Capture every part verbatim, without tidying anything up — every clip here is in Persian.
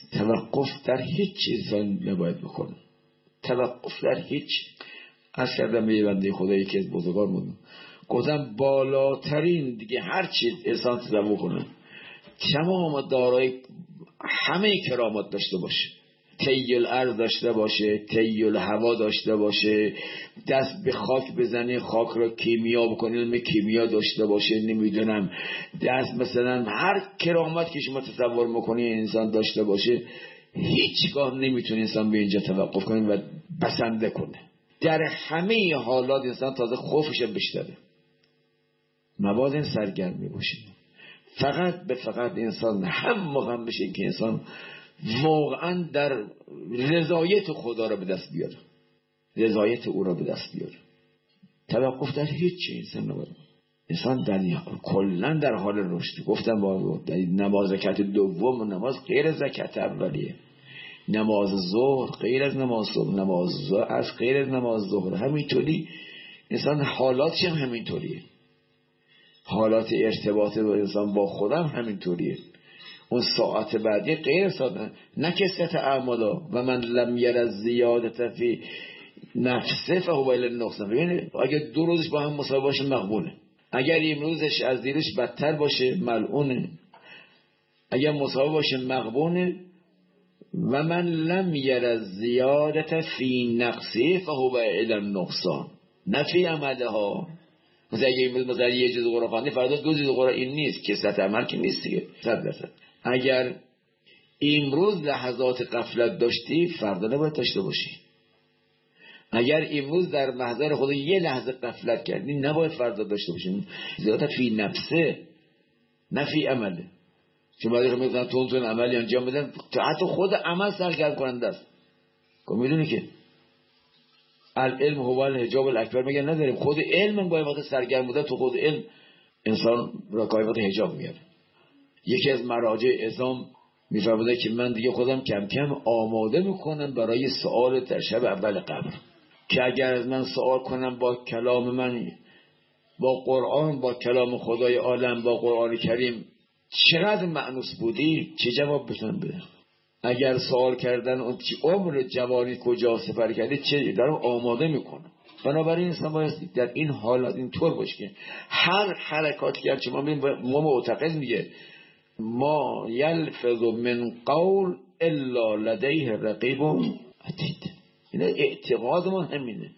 توقف در هیچ چیز نباید بکنه. توقف در هیچ. از کردم به بنده خدایی که از بزرگان مونم گفتم بالاترین دیگه هر چیز انسان تصور کنه تمام دارای همه کرامات داشته باشه، تیل ارض داشته باشه، تیل هوا داشته باشه، دست به خاک بزنه خاک را کیمیا بکنه، علم کیمیا داشته باشه، نمیدونم دست مثلا هر کرامت که شما تصور میکنی انسان داشته باشه، هیچگاه نمیتونه انسان به اینجا توقف کنه و بسنده کنه. در همه حالات انسان تازه خوفش بیشتره. مبادا این سرگرمی باشه. فقط به فقط انسان هم مهم بشه که انسان واقعا در رضایت خدا را به دست بیاره، رضایت او را به دست بیاره. توقف در هیچ چیز انسان نباید. انسان در کلا در حال رشد. گفتم با نماز زکات دوم و نماز غیر از زکات اولیه، نماز ظهر غیر از نماز صبح، نماز ظهر از غیر از نماز ظهر. همینطوری انسان حالاتش هم همینطوریه. حالات ارتباط با انسان با خودم همینطوریه. اون ساعت بعدی غیر ساعت نه کسرت اعمالا و من لم یر زیادت فی نفسه فهو الی النقصان. ببینید اگر دو روزش با هم مساوی باشه مقبوله، اگر امروزش از دیروز بدتر باشه ملعونه، اگر مساوی باشه مقبونه. و من لم یر زیادت فی نقصه فهو الی النقصان، نه فی عمله ها. مثلا اگه امروز مثلا یه جز قرآن خوانده فردا دو جز قرآن، این نیست کسرت عمل که نیست دیگه. صد درصد اگر امروز لحظات غفلت داشتی فردا نباید داشته باشی. اگر امروز در محضر خدا یه لحظه غفلت کردی نباید فردا داشته باشی. زیادت فی نفسه نه فی عمله. چون بعضی میگن تون تون عملی انجام بدن، حتی خود عمل سرگرم کننده است. که میدونی که العلم هو الحجاب الاکبر میگن نداریم. خود علم باید وقت سرگرم بوده تو خود علم انسان را گاهی وقت حجاب میاره. یکی از مراجع اعظام میفرموده که من دیگه خودم کم کم آماده میکنم برای سوال در شب اول قبر، که اگر از من سوال کنم با کلام من، با قرآن، با کلام خدای عالم، با قرآن کریم چقدر مأنوس بودی، چه جواب بتونم بدم؟ اگر سوال کردن اون چی عمر جوانی کجا سپری کردی چه دارم آماده میکنم. بنابراین انسان باید در این حالات اینطور باشه که هر حرکاتی که چه ما ما معتقد میگه ما یلفظ من قول الا لدیه رقیب عتید. این اعتقاد ما همینه،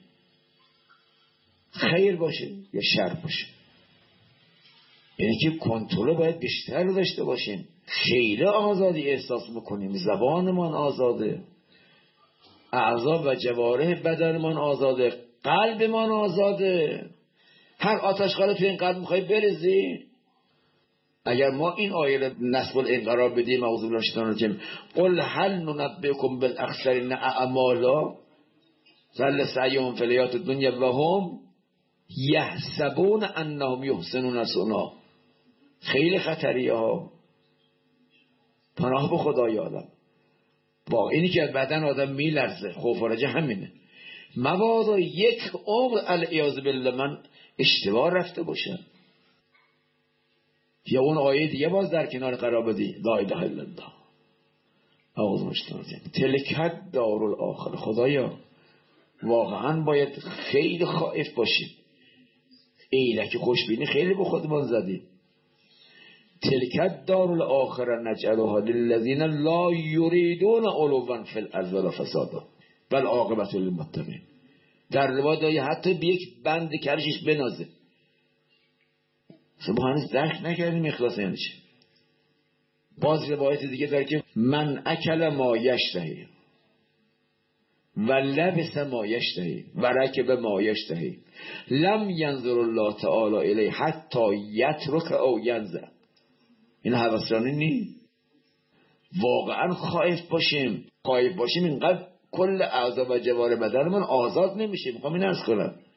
خیر باشه یا شر باشه. یعنی که کنترل باید بیشتر داشته باشیم. خیلی آزادی احساس بکنیم، زبانمان آزاده، اعضا و جوارح بدنمان آزاده، قلبمان آزاده. هر آتشخال تو این قلب میخوای برزی. اگر ما این آیه را نصب الانقرار بدیم اعوذ بالله من الشیطان الرجیم قل هل ننبئکم بالاخسرین اعمالا ضل سعیهم فی الحیاة الدنیا و هم یحسبون انهم یحسنون صنعا. خیلی خطریه ها. پناه به خدای آدم. با اینی که بدن آدم میلرزه، خوف و رجا همینه. مبادا یک عمر العیاذ بالله من اشتباه رفته باشم. یا اون آیه دیگه باز در کنار قرار بدی لا اله الا الله اعوذ بالله تلک دار الاخره. خدایا واقعا باید خیلی خائف باشیم. ایلک خوشبینی خیلی به خودمان زدیم. تلک دار الاخره نجعلها للذین لا یریدون علوا فی الارض ولا فسادا بل عاقبة للمتقین. در روایت حتی به یک بند کرشش بنازه. سبحانه درک نکردیم اخلاص یعنی چه. باز روایت دیگه داره که من اکل ما یشتهی و لبس ما یشتهی و رکب ما یشتهی لم ینظر الله تعالی الیه حتی یترک او ینظر. این حواسرانی نی. واقعا خائف باشیم. خائف باشیم اینقدر کل اعضا و جوارح بدن من آزاد نمیشه. میخوام این عرض کنم